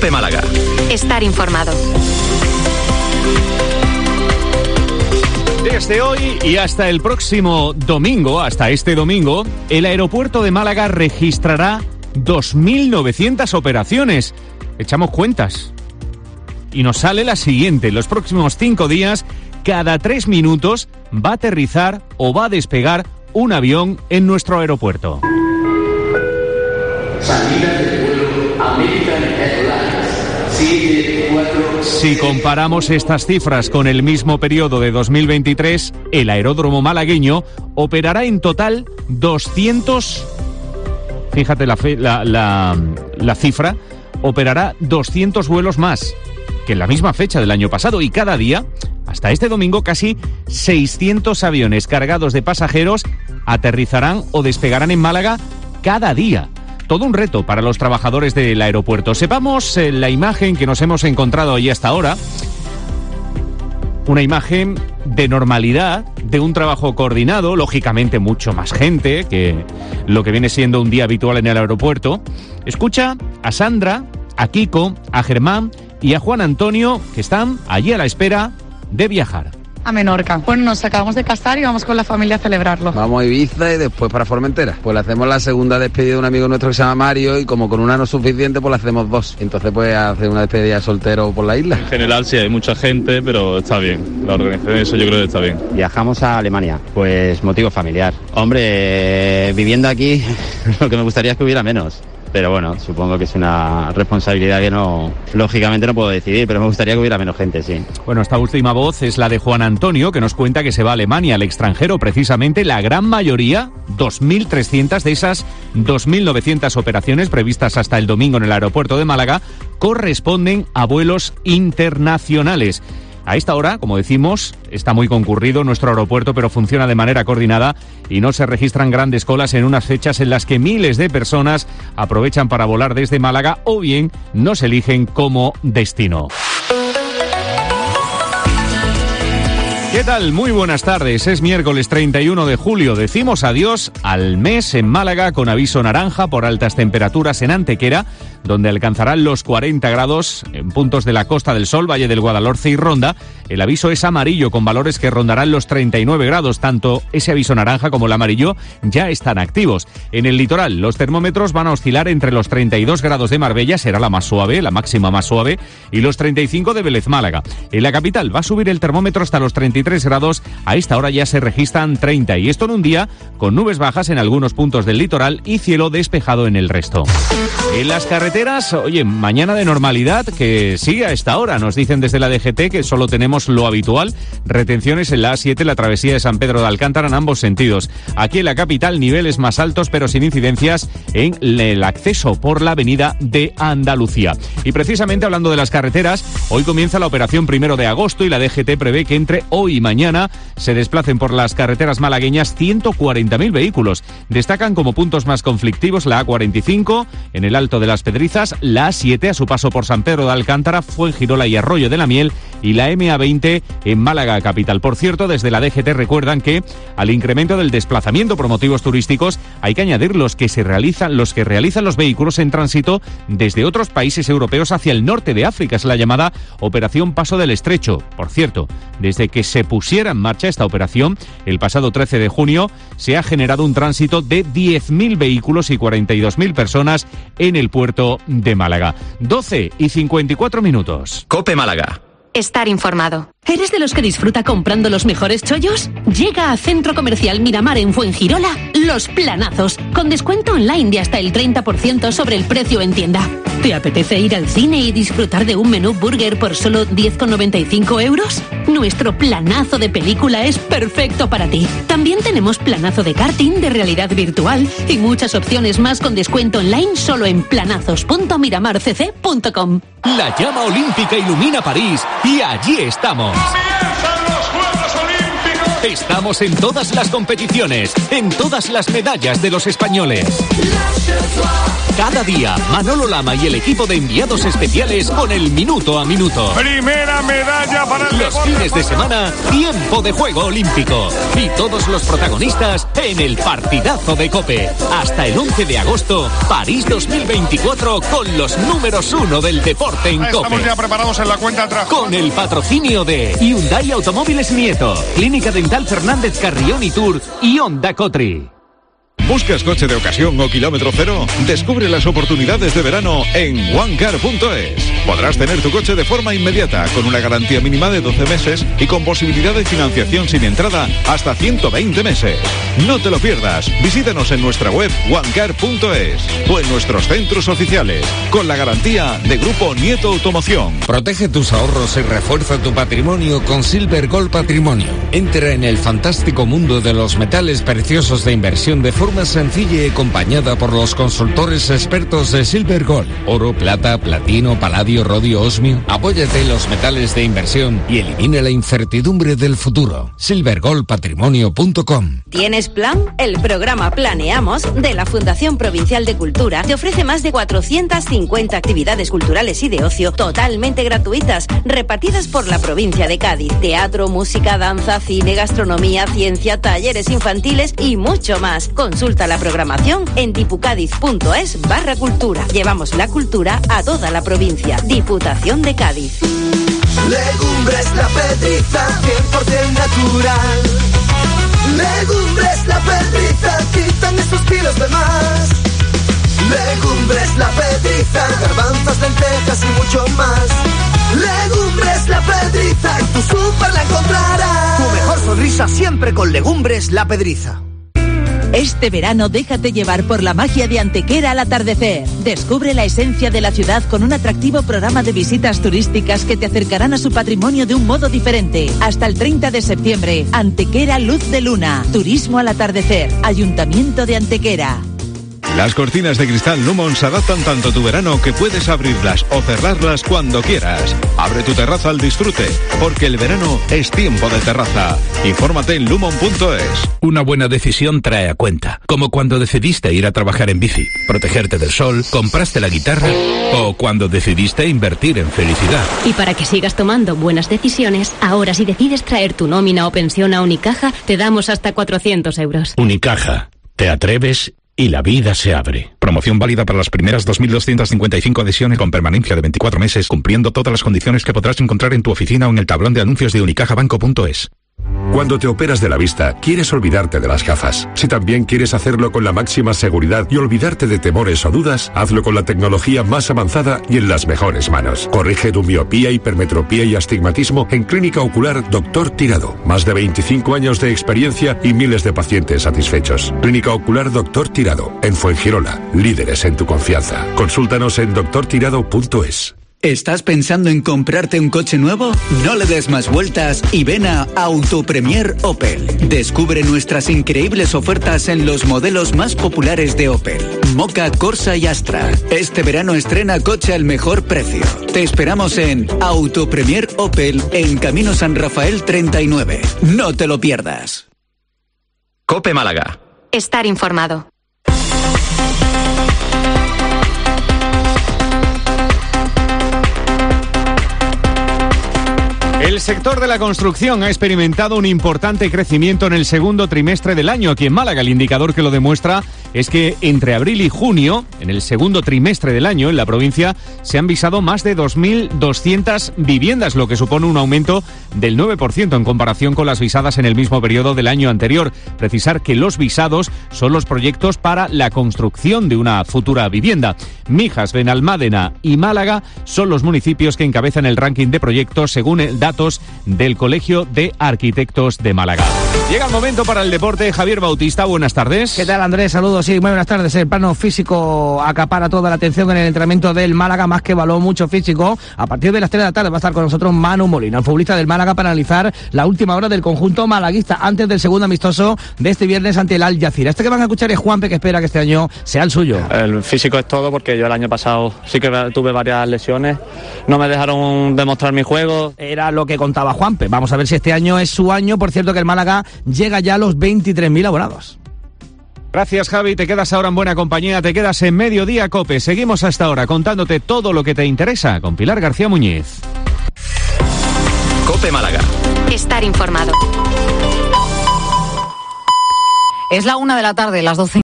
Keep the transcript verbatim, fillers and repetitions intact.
COPE Málaga. Estar informado. Desde hoy y hasta el próximo domingo, hasta este domingo, el aeropuerto de Málaga registrará dos mil novecientas operaciones. Echamos cuentas. Y nos sale la siguiente. En los próximos cinco días, cada tres minutos va a aterrizar o va a despegar un avión en nuestro aeropuerto. Salida del vuelo American Airlines siete cuatro. Si comparamos estas cifras con el mismo periodo de dos mil veintitrés, el aeródromo malagueño operará en total doscientos... Fíjate la, fe, la, la, la cifra, operará doscientos vuelos más que en la misma fecha del año pasado, y cada día, hasta este domingo, casi seiscientos aviones cargados de pasajeros aterrizarán o despegarán en Málaga cada día. Todo un reto para los trabajadores del aeropuerto. Sepamos eh, la imagen que nos hemos encontrado hoy hasta ahora. Una imagen de normalidad, de un trabajo coordinado, lógicamente mucho más gente que lo que viene siendo un día habitual en el aeropuerto. Escucha a Sandra, a Kiko, a Germán y a Juan Antonio, que están allí a la espera de viajar. A Menorca. Bueno, nos acabamos de casar y vamos con la familia a celebrarlo. Vamos a Ibiza y después para Formentera. Pues le hacemos la segunda despedida de un amigo nuestro que se llama Mario, y como con una no es suficiente, pues le hacemos dos. Entonces pues hacer una despedida de soltero por la isla. En general sí hay mucha gente, pero está bien. La organización de eso yo creo que está bien. Viajamos a Alemania, pues motivo familiar. Hombre, eh, viviendo aquí lo que me gustaría es que hubiera menos. Pero bueno, supongo que es una responsabilidad que no, lógicamente no puedo decidir, pero me gustaría que hubiera menos gente, sí. Bueno, esta última voz es la de Juan Antonio, que nos cuenta que se va a Alemania, al extranjero, precisamente la gran mayoría, dos mil trescientas de esas dos mil novecientas operaciones previstas hasta el domingo en el aeropuerto de Málaga, corresponden a vuelos internacionales. A esta hora, como decimos, está muy concurrido nuestro aeropuerto, pero funciona de manera coordinada y no se registran grandes colas en unas fechas en las que miles de personas aprovechan para volar desde Málaga o bien nos eligen como destino. ¿Qué tal? Muy buenas tardes. Es miércoles treinta y uno de julio. Decimos adiós al mes en Málaga con aviso naranja por altas temperaturas en Antequera, donde alcanzarán los cuarenta grados en puntos de la Costa del Sol, Valle del Guadalhorce y Ronda. El aviso es amarillo con valores que rondarán los treinta y nueve grados. Tanto ese aviso naranja como el amarillo ya están activos. En el litoral, los termómetros van a oscilar entre los treinta y dos grados de Marbella, será la más suave, la máxima más suave, y los treinta y cinco de Vélez Málaga. En la capital va a subir el termómetro hasta los treinta y tres grados, a esta hora ya se registran treinta, y esto en un día con nubes bajas en algunos puntos del litoral y cielo despejado en el resto. En las carreteras, oye, mañana de normalidad que sigue a esta hora. Nos dicen desde la D G T que solo tenemos lo habitual, retenciones en la A siete, la travesía de San Pedro de Alcántara en ambos sentidos. Aquí en la capital niveles más altos pero sin incidencias en el acceso por la avenida de Andalucía. Y precisamente hablando de las carreteras, hoy comienza la operación primero de agosto y la D G T prevé que entre hoy y mañana se desplacen por las carreteras malagueñas ciento cuarenta mil vehículos. Destacan como puntos más conflictivos la A cuarenta y cinco, en el Alto de las Pedrizas, la A siete a su paso por San Pedro de Alcántara, Fuengirola y Arroyo de la Miel, y la M A veinte en Málaga capital. Por cierto, desde la D G T recuerdan que al incremento del desplazamiento por motivos turísticos hay que añadir los que se realizan, los que realizan los vehículos en tránsito desde otros países europeos hacia el norte de África. Es la llamada Operación Paso del Estrecho. Por cierto, desde que se pusiera en marcha esta operación, el pasado trece de junio, se ha generado un tránsito de diez mil vehículos y cuarenta y dos mil personas en el puerto de Málaga. doce y cincuenta y cuatro minutos. COPE Málaga. Estar informado. ¿Eres de los que disfruta comprando los mejores chollos? Llega a Centro Comercial Miramar en Fuengirola los planazos, con descuento online de hasta el treinta por ciento sobre el precio en tienda. ¿Te apetece ir al cine y disfrutar de un menú burger por solo diez con noventa y cinco euros? Nuestro planazo de película es perfecto para ti. También tenemos planazo de karting, de realidad virtual y muchas opciones más con descuento online solo en planazos punto miramar c c punto com. La llama olímpica ilumina París y allí estamos. ¡Comienzan los Juegos Olímpicos! Estamos en todas las competiciones, en todas las medallas de los españoles. Cada día, Manolo Lama y el equipo de enviados especiales con el minuto a minuto. Primera medalla para el Los fines de semana, tiempo de juego olímpico. Y todos los protagonistas en el partidazo de COPE. Hasta el once de agosto, París dos mil veinticuatro con los números uno del deporte en COPE. Estamos ya preparados en la cuenta atrás. Con el patrocinio de Hyundai Automóviles Nieto, Clínica Dental Fernández Carrión y Tour y Honda Cotri. ¿Buscas coche de ocasión o kilómetro cero? Descubre las oportunidades de verano en onecar punto es. Podrás tener tu coche de forma inmediata, con una garantía mínima de doce meses y con posibilidad de financiación sin entrada hasta ciento veinte meses. No te lo pierdas. Visítanos en nuestra web onecar punto es o en nuestros centros oficiales, con la garantía de Grupo Nieto Automoción. Protege tus ahorros y refuerza tu patrimonio con Silver Gold Patrimonio. Entra en el fantástico mundo de los metales preciosos de inversión de forma sencilla y acompañada por los consultores expertos de Silver Gold. Oro, plata, platino, paladio, rodio, osmio. Apóyate en los metales de inversión y elimina la incertidumbre del futuro. silver gold patrimonio punto com. ¿Tienes plan? El programa Planeamos de la Fundación Provincial de Cultura te ofrece más de cuatrocientas cincuenta actividades culturales y de ocio totalmente gratuitas, repartidas por la provincia de Cádiz. Teatro, música, danza, cine, gastronomía, ciencia, talleres infantiles y mucho más. Consulta la programación en dipucadiz.es barra cultura. Llevamos la cultura a toda la provincia. Diputación de Cádiz. Legumbres La Pedriza, cien por ciento natural. Legumbres La Pedriza, quitan esos kilos de más. Legumbres La Pedriza, garbanzos, lentejas y mucho más. Legumbres La Pedriza, en tu súper la encontrarás. Tu mejor sonrisa siempre con Legumbres La Pedriza. Este verano déjate llevar por la magia de Antequera al atardecer. Descubre la esencia de la ciudad con un atractivo programa de visitas turísticas que te acercarán a su patrimonio de un modo diferente. Hasta el treinta de septiembre, Antequera Luz de Luna. Turismo al atardecer. Ayuntamiento de Antequera. Las cortinas de cristal Lumon se adaptan tanto a tu verano que puedes abrirlas o cerrarlas cuando quieras. Abre tu terraza al disfrute, porque el verano es tiempo de terraza. Infórmate en lumon punto es. Una buena decisión trae a cuenta, como cuando decidiste ir a trabajar en bici, protegerte del sol, compraste la guitarra o cuando decidiste invertir en felicidad. Y para que sigas tomando buenas decisiones, ahora si decides traer tu nómina o pensión a Unicaja, te damos hasta cuatrocientos euros. Unicaja, te atreves y la vida se abre. Promoción válida para las primeras dos mil doscientas cincuenta y cinco adhesiones con permanencia de veinticuatro meses, cumpliendo todas las condiciones que podrás encontrar en tu oficina o en el tablón de anuncios de unicaja banco punto es. Cuando te operas de la vista, quieres olvidarte de las gafas. Si también quieres hacerlo con la máxima seguridad y olvidarte de temores o dudas, hazlo con la tecnología más avanzada y en las mejores manos. Corrige tu miopía, hipermetropía y astigmatismo en Clínica Ocular Doctor Tirado. Más de veinticinco años de experiencia y miles de pacientes satisfechos. Clínica Ocular Doctor Tirado, en Fuengirola. Líderes en tu confianza. Consúltanos en doctor tirado punto es. ¿Estás pensando en comprarte un coche nuevo? No le des más vueltas y ven a Autopremier Opel. Descubre nuestras increíbles ofertas en los modelos más populares de Opel. Moka, Corsa y Astra. Este verano estrena coche al mejor precio. Te esperamos en Autopremier Opel en Camino San Rafael treinta y nueve. No te lo pierdas. COPE Málaga. Estar informado. El sector de la construcción ha experimentado un importante crecimiento en el segundo trimestre del año. Aquí en Málaga, el indicador que lo demuestra es que entre abril y junio, en el segundo trimestre del año, en la provincia se han visado más de dos mil doscientas viviendas, lo que supone un aumento del nueve por ciento en comparación con las visadas en el mismo periodo del año anterior. Precisar que los visados son los proyectos para la construcción de una futura vivienda. Mijas, Benalmádena y Málaga son los municipios que encabezan el ranking de proyectos según el datos del Colegio de Arquitectos de Málaga. Llega el momento para el deporte. Javier Bautista, buenas tardes. ¿Qué tal, Andrés? Saludos, sí, muy buenas tardes. El plano físico acapara toda la atención en el entrenamiento del Málaga, más que balón, mucho físico. A partir de las tres de la tarde va a estar con nosotros Manu Molina, el futbolista del Málaga, para analizar la última hora del conjunto malaguista antes del segundo amistoso de este viernes ante el Al Jazeera. Este que van a escuchar es Juanpe, que espera que este año sea el suyo. El físico es todo, porque yo el año pasado sí que tuve varias lesiones, no me dejaron demostrar mi juego. Era lo que contaba Juanpe. Vamos a ver si este año es su año. Por cierto, que el Málaga llega ya a los veintitrés mil abonados. Gracias, Javi. Te quedas ahora en buena compañía, te quedas en Mediodía Cope. Seguimos hasta ahora contándote todo lo que te interesa con Pilar García Muñiz. Cope Málaga. Estar informado. Es la una de la tarde, las doce.